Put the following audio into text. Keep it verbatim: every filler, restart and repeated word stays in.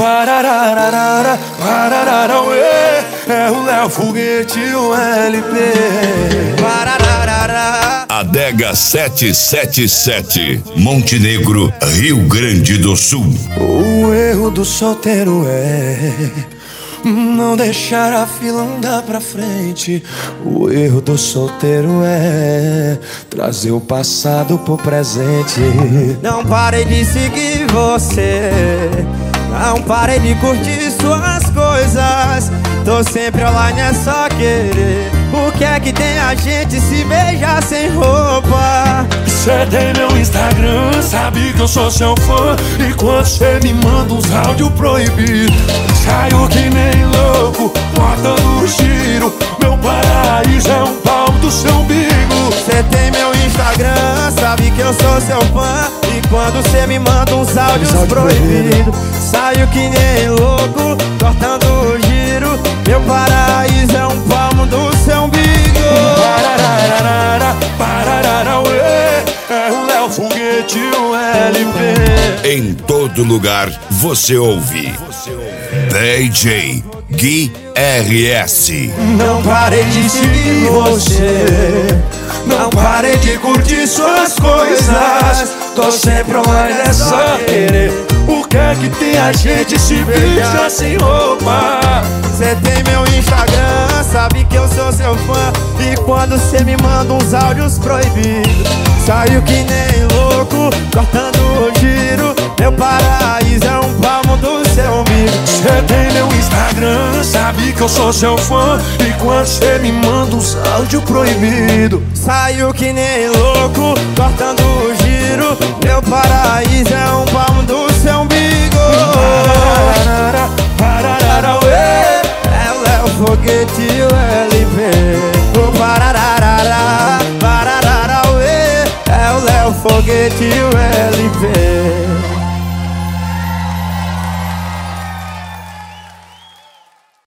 Parararara, pararara, ué. É o Léo Foguete, o L P. Parararara. Adega setecentos e setenta e sete, Montenegro, Rio Grande do Sul. O erro do solteiro é não deixar a fila andar pra frente. O erro do solteiro é trazer o passado pro presente. Não parei de seguir você, não parei de curtir suas coisas. Tô sempre online, é só querer. O que é que tem a gente se beijar sem roupa? Cê tem meu Instagram, sabe que eu sou seu fã. E quando cê me manda uns áudios proibidos, saio que nem louco, botando o giro. Meu paraíso é um pau do seu umbigo. Cê tem meu Instagram, sabe que eu sou seu fã. E quando cê me manda uns áudios proibidos, saio que nem louco, cortando o giro. Meu paraíso é um palmo do seu umbigo. Parararara, pararara, ué. É o Léo Foguete, o L P. Em todo lugar você ouve D J Gui R S. Não parei de seguir você, não parei de curtir suas coisas. Tô sempre online, é só querer. O que é que tem a gente se beija sem roupa? Cê tem meu Instagram, sabe que eu sou seu fã. E quando cê me manda uns áudios proibidos, saio que nem louco, cortando o giro. Meu paraíso é um palmo do seu umbigo. Cê tem meu Instagram, sabe que eu sou seu fã. E quando cê me manda uns áudios proibidos, saio que nem louco, cortando o giro. Meu paraíso é um palmo do seu umbigo. Pararara, pararara, ué. É o Léo Foguete, o L P. O pararara, pararara, ué. É o Léo Foguete, o L P.